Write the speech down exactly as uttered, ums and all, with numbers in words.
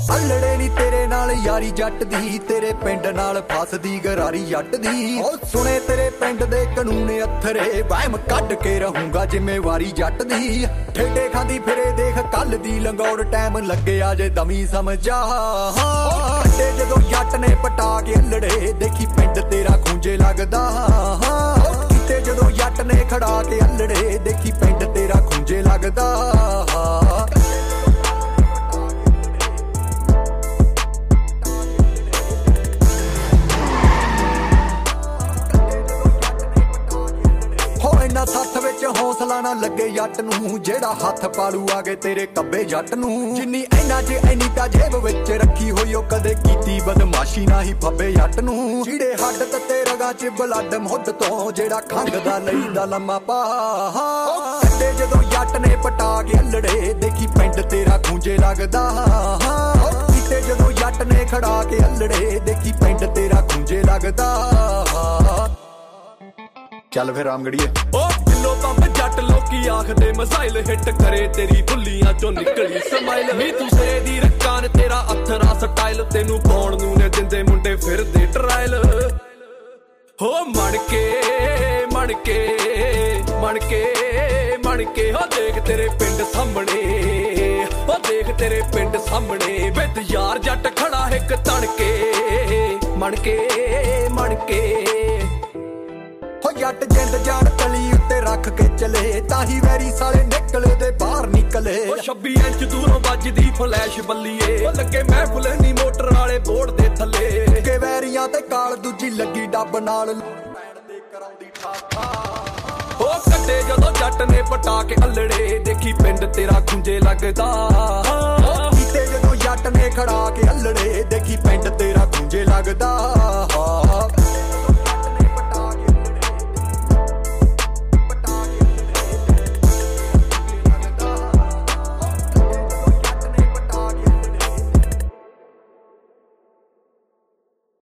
ਅਲੜੇ ਨੀ ਤੇਰੇ ਨਾਲ ਯਾਰੀ ਜੱਟ ਦੀ, ਤੇਰੇ ਪਿੰਡ ਨਾਲ ਫਸਦੀ ਗਰਾਰੀ ਜੱਟ ਦੀ। ਉਹ ਸੁਣੇ ਤੇਰੇ ਪਿੰਡ ਦੇ ਕਾਨੂੰਨ ਅਥਰੇ, ਵਹਿਮ ਕੱਢ ਕੇ ਰਹੂੰਗਾ ਜ਼ਿੰਮੇਵਾਰੀ ਜੱਟ ਦੀ। ਠੇਡੇ ਖਾਂਦੀ ਫਿਰੇ ਦੇਖ ਕੱਲ ਦੀ ਲੰਗੌੜ, ਟਾਈਮ ਲੱਗਿਆ ਜੇ ਦਮੀ ਸਮਝਾ। ਕੱਟੇ ਜਦੋਂ ਜੱਟ ਨੇ ਪਟਾ ਕੇ ਅਲੜੇ, ਦੇਖੀ ਪਿੰਡ ਤੇਰਾ ਖੂੰਜੇ ਲੱਗਦਾ। ਕੀਤੇ ਜਦੋਂ ਜੱਟ ਨੇ ਖੜਾ ਕੇ ਅਲੜੇ, ਦੇਖੀ ਪਿੰਡ ਤੇਰਾ ਖੂੰਜੇ ਲੱਗਦਾ। ਇੰਨਾ ਸੱਥ ਵਿੱਚ ਹੌਸਲਾ ਨਾ ਲੱਗੇ ਜੱਟ ਨੂੰ, ਜਿਹੜਾ ਹੱਥ ਪਾਲੂ ਆ ਗਏ ਤੇਰੇ ਕੱਬੇ ਜੱਟ ਨੂੰ। ਜਿੰਨੀ ਇੰਨਾ ਚ ਇੰਨੀ ਤਾਂ ਜੇਬ ਵਿੱਚ ਰੱਖੀ ਹੋਈ, ਉਹ ਕਦੇ ਕੀਤੀ ਬਦਮਾਸ਼ੀ ਨਾ ਹੀ ਫੱਬੇ ਜੱਟ ਨੂੰ। ਚੀੜੇ ਹੱਡ ਤੇ ਰਗਾਂ ਚ ਬਲੱਡ ਮੁੱਢ ਤੋਂ, ਜਿਹੜਾ ਖੰਗਦਾ ਲਈਦਾ ਲੰਮਾ ਪਾ। ਕੱਟੇ ਜਦੋਂ ਜੱਟ ਨੇ ਪਟਾ ਕੇ ਅਲੜੇ, ਦੇਖੀ ਪਿੰਡ ਤੇਰਾ ਖੂੰਜੇ ਲੱਗਦਾ। ਕੀਤੇ ਜਦੋਂ ਜੱਟ ਨੇ ਖੜਾ ਕੇ ਅਲੜੇ, ਦੇਖੀ ਪਿੰਡ ਤੇਰਾ ਖੂੰਜੇ ਲੱਗਦਾ। ਚੱਲ ਫਿਰ ਰਾਮਗੜੀਏ। ਉਹ ਕਿਲੋ ਪੰਪ ਜੱਟ ਲੋਕੀ ਆਖਦੇ ਮਸਾਈਲ, ਹਿੱਟ ਕਰੇ ਤੇਰੀ ਬੁੱਲੀਆਂ ਚੋਂ ਨਿਕਲੀ ਸਮਾਈਲ। ਨੀ ਤੂੰ ਸੇ ਦੀ ਰੱਕਾਨ ਤੇਰਾ ਅਥਰਾ ਸਟਾਈਲ, ਤੈਨੂੰ ਪਾਉਣ ਨੂੰ ਨੇ ਦਿੰਦੇ ਮੁੰਡੇ ਫਿਰਦੇ ਟਰਾਇਲ। ਹੋ ਮਣ ਕੇ ਮਣ ਕੇ ਮਣ ਕੇ ਮਣ ਕੇ ਹੋ ਦੇਖ ਤੇਰੇ ਪਿੰਡ ਸਾਹਮਣੇ, ਹੋ ਦੇਖ ਤੇਰੇ ਪਿੰਡ ਸਾਹਮਣੇ ਬਿੱਦ ਯਾਰ ਜੱਟ ਖੜਾ ਇੱਕ ਤਣ ਕੇ। ਮਣ ਕੇ ਮਣ ਕੇ ਹੋ ਜੱਟ ਜਿੰਦ ਜਾਨ ਤਲੀ ਉੱਤੇ ਰੱਖ ਕੇ ਚਲੇ, ਤਾਹੀ ਵੈਰੀ ਸਾਲੇ ਨਿਕਲਦੇ ਬਾਹਰ ਨਿਕਲੇ। ਉਹ ਛੱਬੀ ਇੰਚ ਦੂਰੋਂ ਵੱਜਦੀ ਫਲੈਸ਼ ਬੱਲੀਏ, ਉਹ ਲੱਗੇ ਮਹਿਫਲ ਨੀ ਮੋਟਰ ਵਾਲੇ ਬੋਰਡ ਦੇ ਥੱਲੇ। ਕਿ ਵੈਰੀਆਂ ਤੇ ਕਾਲ ਦੂਜੀ ਲੱਗੀ ਡੱਬ ਨਾਲ, ਪੈਣ ਦੇ ਕਰਾਉਂਦੀ ਠਾਠਾ। ਉਹ ਕੱਟੇ ਜਦੋਂ ਜੱਟ ਨੇ ਪਟਾ ਕੇ ਅਲੜੇ, ਦੇਖੀ ਪਿੰਡ ਤੇਰਾ ਖੂੰਜੇ ਲੱਗਦਾ। ਕੀਤੇ ਜਦੋਂ ਜੱਟ ਨੇ ਖੜਾ ਕੇ ਅਲੜੇ, ਦੇਖੀ ਪਿੰਡ ਤੇਰਾ ਖੂੰਜੇ ਲੱਗਦਾ।